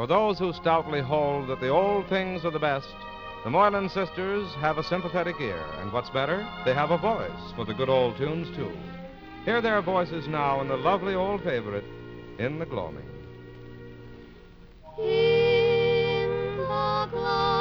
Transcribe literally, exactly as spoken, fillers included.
For those who stoutly hold that the old things are the best, the Moylan sisters have a sympathetic ear, and what's better, they have a voice for the good old tunes, too. Hear their voices now in the lovely old favorite, In the Gloaming. In the gloaming.